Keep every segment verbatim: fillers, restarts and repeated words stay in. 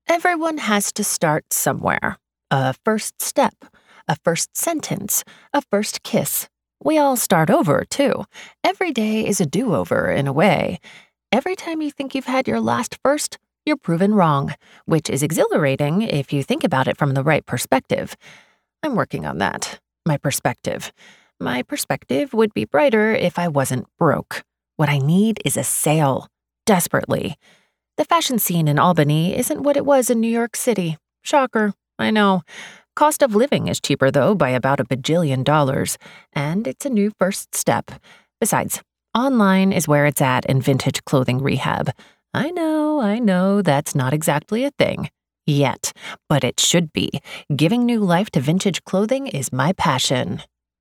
Everyone has to start somewhere. A first step, a first sentence, a first kiss. We all start over, too. Every day is a do-over, in a way. Every time you think you've had your last first, you're proven wrong, which is exhilarating if you think about it from the right perspective. I'm working on that. My perspective. My perspective would be brighter if I wasn't broke. What I need is a sale. Desperately. The fashion scene in Albany isn't what it was in New York City. Shocker, I know. Cost of living is cheaper, though, by about a bajillion dollars, and it's a new first step. Besides, online is where it's at in vintage clothing rehab. I know, I know, that's not exactly a thing. Yet, but it should be. Giving new life to vintage clothing is my passion.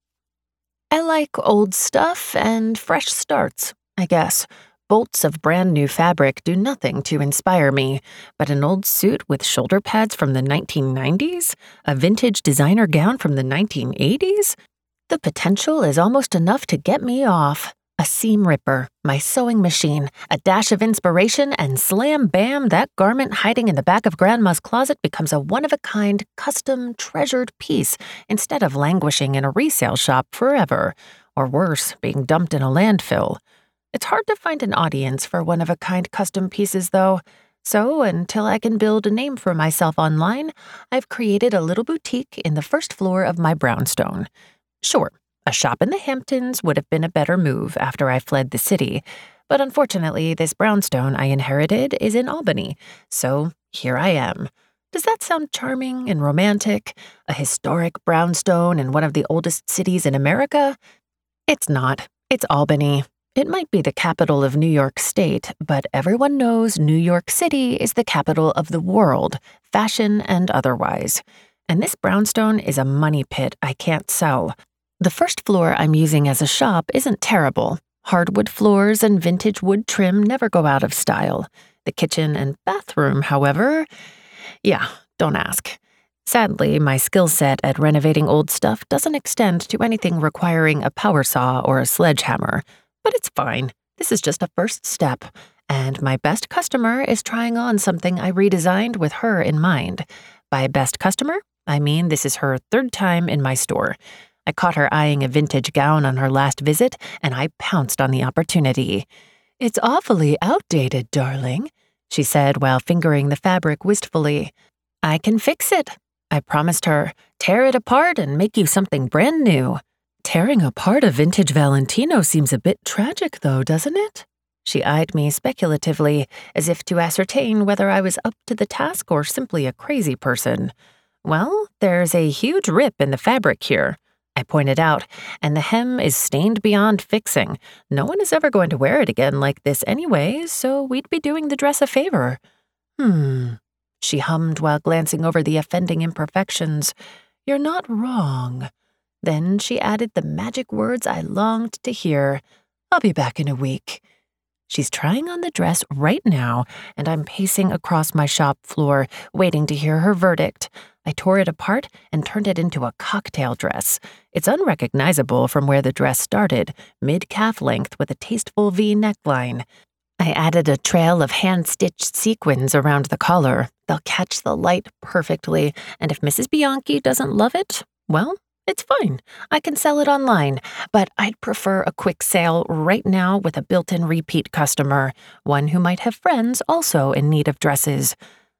I like old stuff and fresh starts, I guess. Bolts of brand new fabric do nothing to inspire me, but an old suit with shoulder pads from the nineteen nineties? A vintage designer gown from the nineteen eighties? The potential is almost enough to get me off. A seam ripper, my sewing machine, a dash of inspiration, and slam bam, that garment hiding in the back of Grandma's closet becomes a one-of-a-kind, custom, treasured piece instead of languishing in a resale shop forever, or worse, being dumped in a landfill. It's hard to find an audience for one-of-a-kind custom pieces, though. So, until I can build a name for myself online, I've created a little boutique in the first floor of my brownstone. Sure, a shop in the Hamptons would have been a better move after I fled the city, but unfortunately, this brownstone I inherited is in Albany, so here I am. Does that sound charming and romantic? A historic brownstone in one of the oldest cities in America? It's not. It's Albany. It might be the capital of New York State, but everyone knows New York City is the capital of the world, fashion and otherwise. And this brownstone is a money pit I can't sell. The first floor I'm using as a shop isn't terrible. Hardwood floors and vintage wood trim never go out of style. The kitchen and bathroom, however, yeah, don't ask. Sadly, my skill set at renovating old stuff doesn't extend to anything requiring a power saw or a sledgehammer. But it's fine. This is just a first step. And my best customer is trying on something I redesigned with her in mind. By best customer, I mean this is her third time in my store. I caught her eyeing a vintage gown on her last visit, and I pounced on the opportunity. "It's awfully outdated, darling," she said while fingering the fabric wistfully. "I can fix it," I promised her. "Tear it apart and make you something brand new." "Tearing apart a vintage Valentino seems a bit tragic, though, doesn't it?" She eyed me speculatively, as if to ascertain whether I was up to the task or simply a crazy person. "Well, there's a huge rip in the fabric here," I pointed out, "and the hem is stained beyond fixing. No one is ever going to wear it again like this anyway, so we'd be doing the dress a favor." "Hmm," she hummed while glancing over the offending imperfections. "You're not wrong." Then she added the magic words I longed to hear. "I'll be back in a week." She's trying on the dress right now, and I'm pacing across my shop floor, waiting to hear her verdict. I tore it apart and turned it into a cocktail dress. It's unrecognizable from where the dress started, mid-calf length with a tasteful V neckline. I added a trail of hand-stitched sequins around the collar. They'll catch the light perfectly, and if Missus Bianchi doesn't love it, well, it's fine. I can sell it online, but I'd prefer a quick sale right now with a built-in repeat customer, one who might have friends also in need of dresses.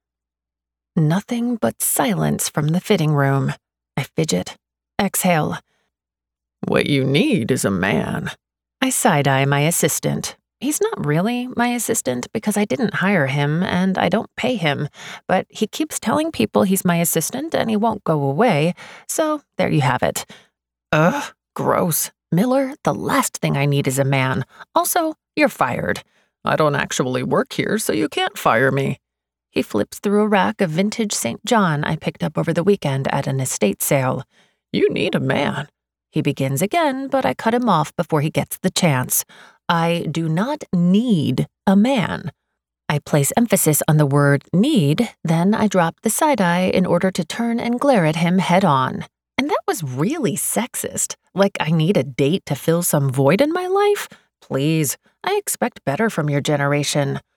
Nothing but silence from the fitting room. I fidget, exhale. "What you need is a man." I side-eye my assistant. He's not really my assistant because I didn't hire him and I don't pay him, but he keeps telling people he's my assistant and he won't go away, so there you have it. Ugh, gross. "Miller, the last thing I need is a man. Also, you're fired." "I don't actually work here, so you can't fire me." He flips through a rack of vintage Saint John I picked up over the weekend at an estate sale. "You need a man." He begins again, but I cut him off before he gets the chance. I do not need a man. I place emphasis on the word need, then I drop the side-eye in order to turn and glare at him head-on. And that was really sexist. Like I need a date to fill some void in my life? Please, I expect better from your generation.